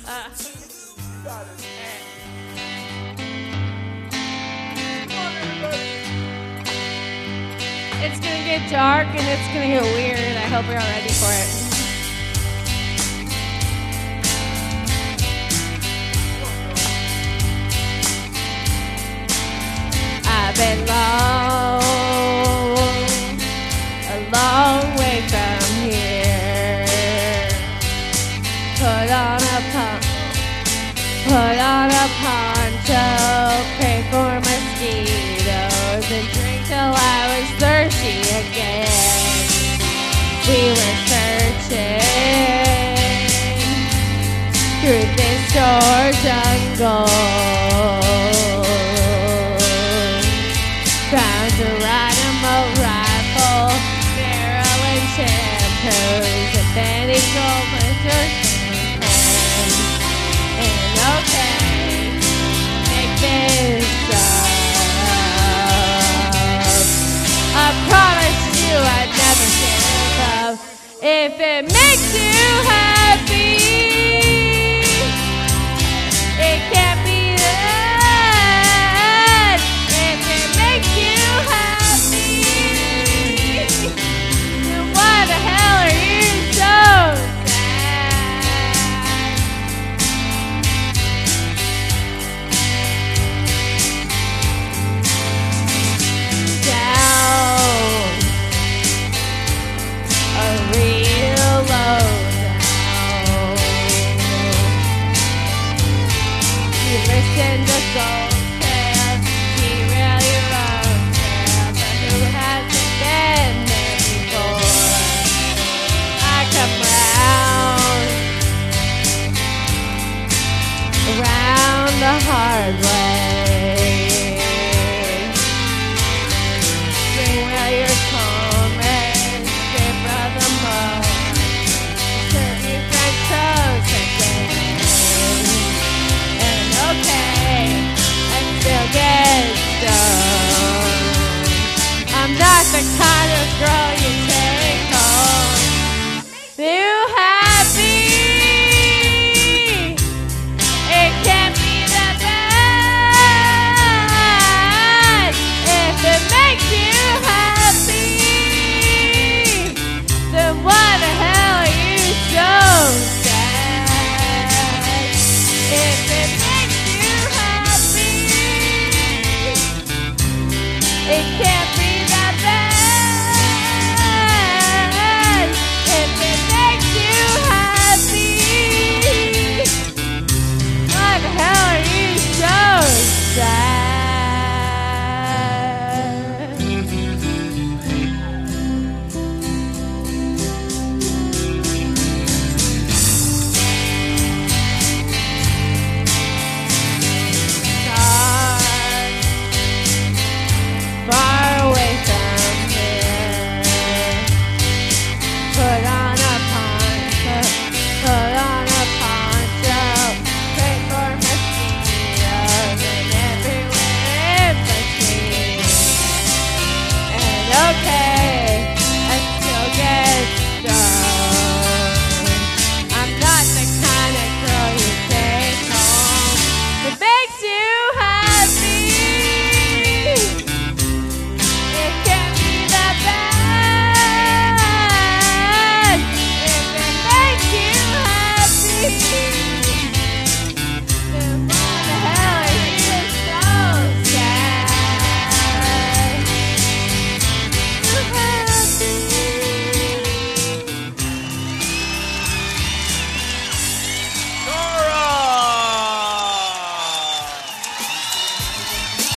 It's gonna get dark and it's gonna get weird. I hope you're all ready for it. I've been a long way from here. Put on a poncho, pray for mosquitoes, and drink till I was thirsty again. We were searching through this short jungle. Found a remote rifle, barrel and shampoos, and then he told me to and okay, make this up. I promise you I'd never give up. If it makes you happy, it can't be that. If it makes you happy, then why the hell are you so down? A real lowdown. He listened to Soul Tales. He really wrote tales, but who hasn't been there before? I come round the hard way.